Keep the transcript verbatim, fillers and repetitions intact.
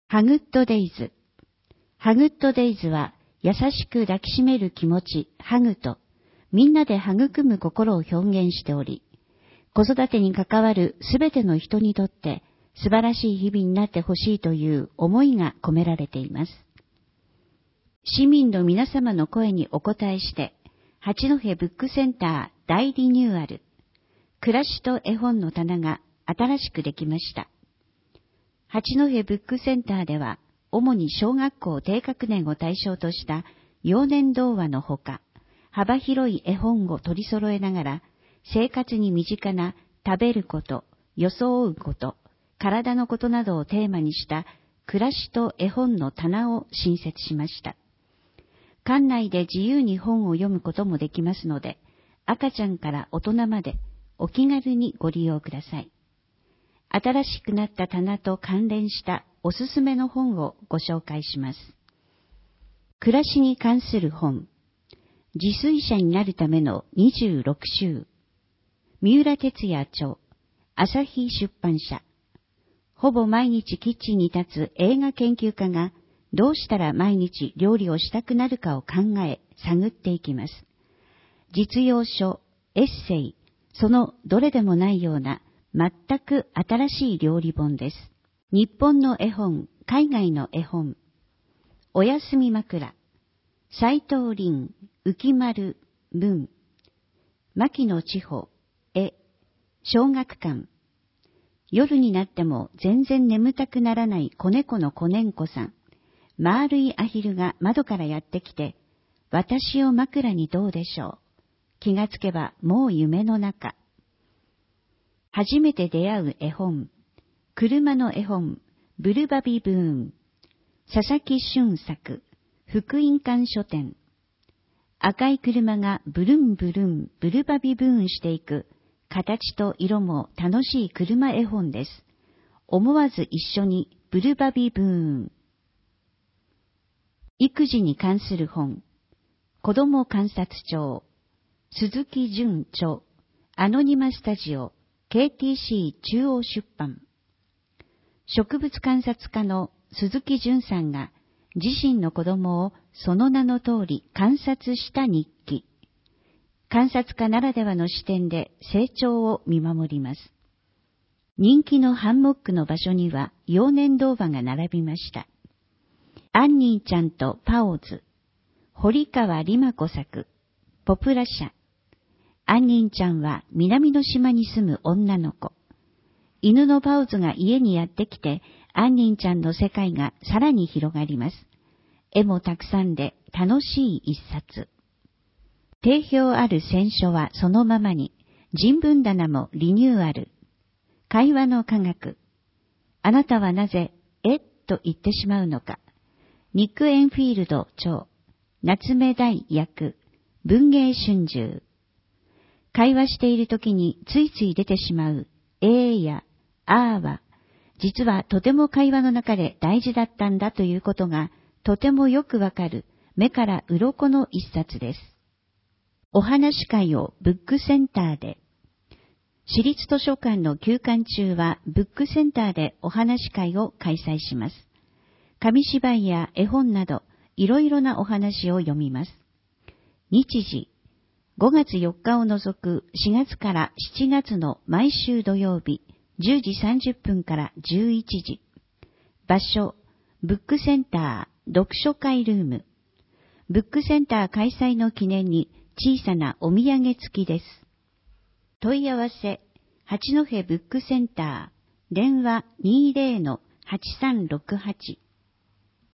ハグッドデイズ。ハグッドデイズは優しく抱きしめる気持ち、ハグとみんなで育む心を表現しており、子育てに関わるすべての人にとって素晴らしい日々になってほしいという思いが込められています。市民の皆様の声にお応えして、八戸ブックセンター大リニューアル、暮らしと絵本の棚が新しくできました。八戸ブックセンターでは、主に小学校低学年を対象とした幼年童話のほか、幅広い絵本を取り揃えながら、生活に身近な食べること、装うこと、体のことなどをテーマにした暮らしと絵本の棚を新設しました。館内で自由に本を読むこともできますので、赤ちゃんから大人までお気軽にご利用ください。新しくなった棚と関連したおすすめの本をご紹介します。暮らしに関する本、自炊者になるためのにじゅうろく週、三浦哲也著、朝日出版社。ほぼ毎日キッチンに立つ映画研究家がどうしたら毎日料理をしたくなるかを考え探っていきます。実用書、エッセイ、そのどれでもないような全く新しい料理本です。日本の絵本、海外の絵本。おやすみ枕。斉藤林、浮丸、文。牧野千穂、絵。小学館。夜になっても全然眠たくならない子猫の子猫さん。丸いアヒルが窓からやってきて、私を枕にどうでしょう。気がつけばもう夢の中。初めて出会う絵本。車の絵本、ブルバビブーン。佐々木俊作、福音館書店。赤い車がブルンブルン、ブルバビブーンしていく、形と色も楽しい車絵本です。思わず一緒にブルバビブーン。育児に関する本。子ども観察帳。鈴木淳著。アノニマスタジオ。ケーティーシー 中央出版。植物観察家の鈴木淳さんが自身の子供をその名の通り観察した日記。観察家ならではの視点で成長を見守ります。人気のハンモックの場所には幼年童話が並びました。アンニーちゃんとパオズ。堀川里真子作。ポプラ社。アンニーちゃんは南の島に住む女の子。犬のパオズが家にやってきて、アンニーちゃんの世界がさらに広がります。絵もたくさんで楽しい一冊。定評ある選書はそのままに、人文棚もリニューアル。会話の科学。あなたはなぜ、えと言ってしまうのか。ニック・エンフィールド著。夏目大役。文芸春秋。会話しているときについつい出てしまう、えーや、あーは、実はとても会話の中で大事だったんだということが、とてもよくわかる、目から鱗の一冊です。お話会をブックセンターで。私立図書館の休館中は、ブックセンターでお話会を開催します。紙芝居や絵本など、いろいろなお話を読みます。日時。ごがつよっかを除くしがつからしちがつの毎週土曜日じゅうじさんじゅっぷんからじゅういちじ。場所、ブックセンター読書会ルーム。ブックセンター開催の記念に小さなお土産付きです。問い合わせ、八戸ブックセンター、電話 にじゅうのはちさんろくはち。